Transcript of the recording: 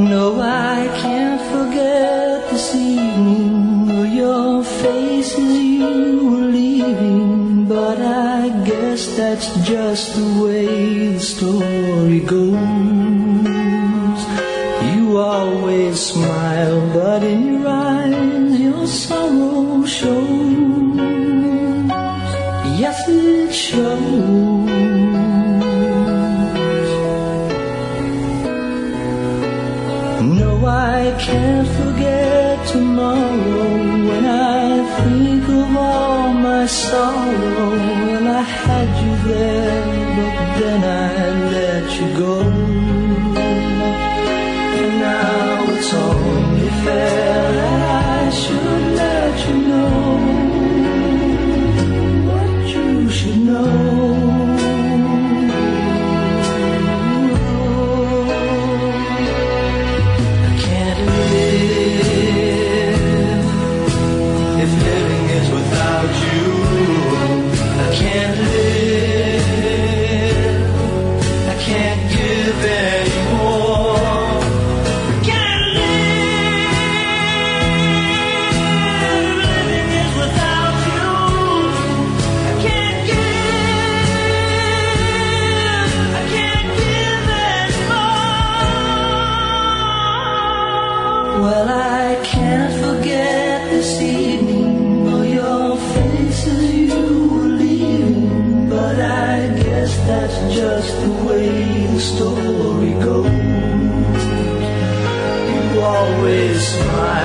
No, I can't forget this evening or your face as you were leaving, but I guess that's just the way the story goes. You always smile, but in your eyes your sorrow shows. Yes, it shows. No, I can't forget tomorrow when I think of all my sorrow. Well, I had you there, but then I let you go. And now it's only fair that I should let you know what you should know. Well, I can't forget this evening or your face as you were leaving, but I guess that's just the way the story goes. You always smile.